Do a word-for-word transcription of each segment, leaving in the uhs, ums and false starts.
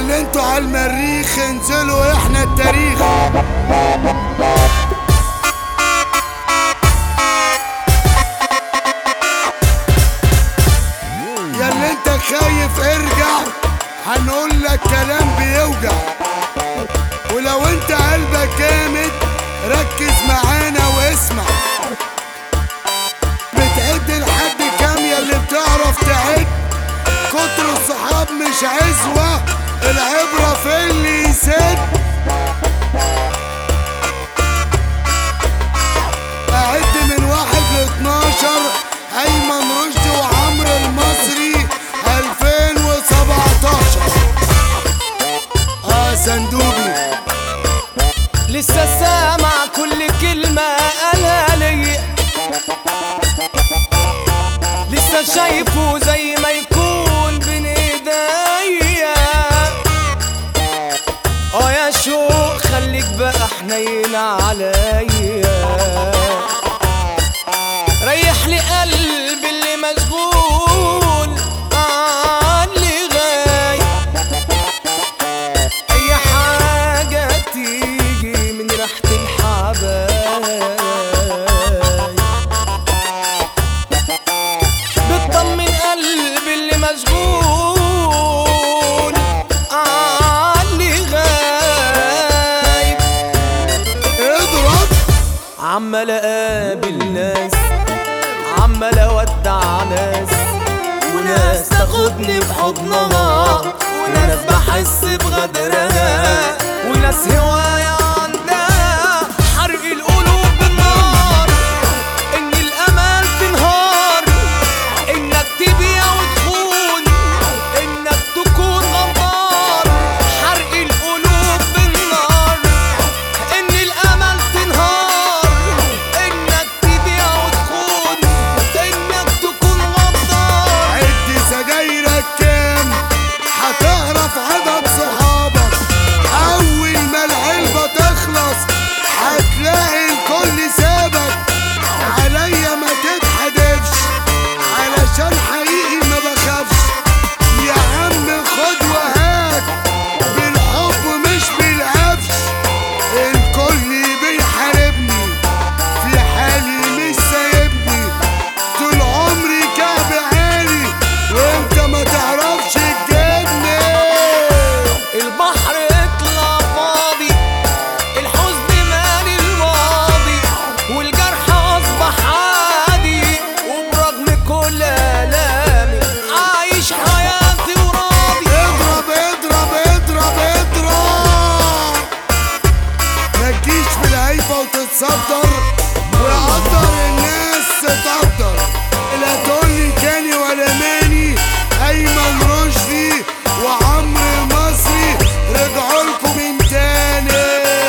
ياللي انتوا عالمريخ انزلوا احنا التاريخ. ياللي انت خايف ارجع، هنقول لك كلام بيوجع. ولو انت قلبك جامد ركز معانا واسمع. بتعد لحد كام ياللي بتعرف تعد؟ كتر الصحاب مش عزوة، العبرة في اللي يسد. أعد من واحد لاتناشر، أيمن رشدي وعمرو المصري ألفين وسبعتاشر. آه صندوقي لسه سامع كل كلمة قالها ليا، لسه شايفه زي ما يكون بين ايديا. اه يا شوق خليك بقى حنين عليا، ريح لي قلبي اللي مشغول عني غايب. اي حاجة تيجي من ريحة الحبايب بتطمن قلبي اللي مشغول عني غايب. اضرب. عمال اقابل ناس، عمال اودع ناس، وناس تاخدني بحضنها، وناس بحس بغدرها، وناس هواية عندها حرق القلوب بالنار. ان الامل تنهار، انك تبيع وتخون، انك تكون غدار. حرق القلوب بالنار، ان الامل تنهار، انك تبيع وتخون، انك تكون غدار. عد سجايرك كام هتعرف عدد صحابك. اول ما العلبة تخلص هتلاقي الكل سابك. عليا ما تتحدفش علشان حقيقي ما بخافش. يا عم خد وهات بالحب مش بالقفش. الكل بيحاربني في حالي مش سايبني. طول عمري كعب عالي وانت ما تعرفش تجيبني. البحر اطلع فاضي، الحزن مالي الماضي، والجرح اصبح عادي. وبرغم كل الامي عايش حياتي وراضي. اضرب اضرب اضرب اضرب. ما تجيش في الهيفا وتتصدر وقدر الناس تقدر. لا تقولي كاني ولا ماني. ايمن رشدي وعمرو المصري رجعوا لكم من تاني.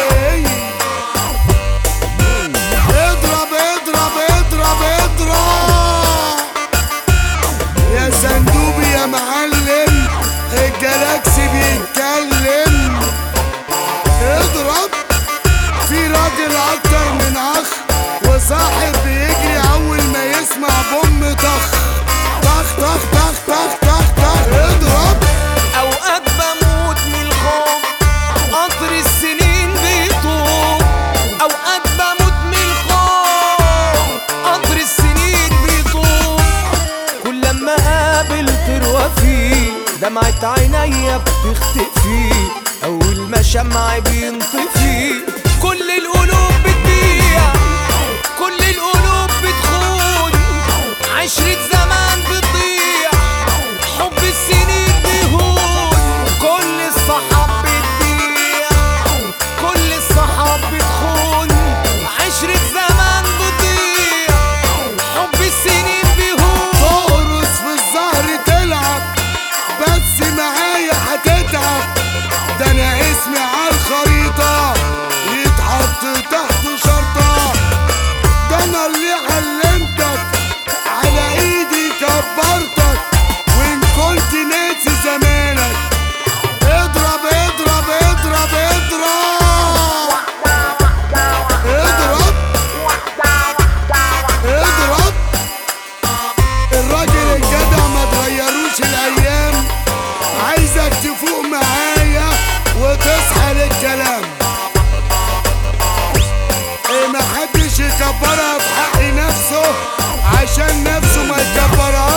اضرب اضرب اضرب اضرب. يا صندوقي يا معلم الجلاكسي بيتكلم. اضرب. في راجل اكتر من اخ وصاحب بيجري اول ما يسمع بوم طخ طخ طخ طخ طخ طخ طخ. اضرب. اوقات بموت من الخوف، قطر السنين بيطوف. اوقات بموت من الخوف، قطر السنين بيطوف. كل لما قابل تروى فيه دمعة عينيا بتختفي. اول ما شمعي بينطفي كل القلوب بتبيع، كل القلوب بتخون. عشرة زمان بتضيع، حب السنين بيهون. كل الصحاب بتبيع، كل الصحاب بتخون. عشرة زمان بتضيع، حب السنين بيهون. تقرص في الزهر تلعب بس معايا هتتعب. ده انا اسمي عالخريطة يتحط تحت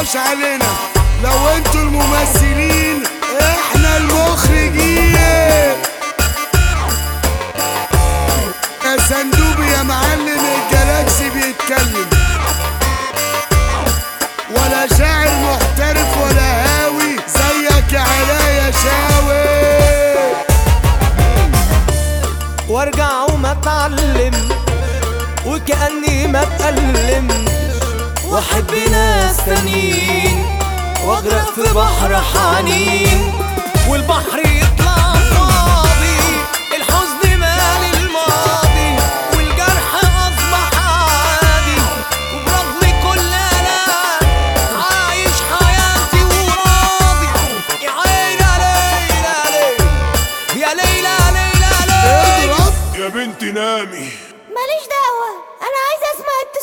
مش علينا، لو انتوا الممثلين احنا المخرجين. يا صندوق يا معلم الجلاكسي بيتكلم، ولا شاعر محترف ولا هاوي زيك يا علاء شاوي. وارجع وما اتعلم وكأني ما اتألم، واحب ناس تانيين واغرق في بحر حنين، والبحر يطلع فاضي، الحزن مال الماضي، والجرح اصبح عادي، وبرغم كل الام عايش حياتي وراضي. يا عيني يا ليلى يا ليلى يا ليلى اضرب يا بنتي نامي. ماليش دعوة، أنا عايزة أسمع التون.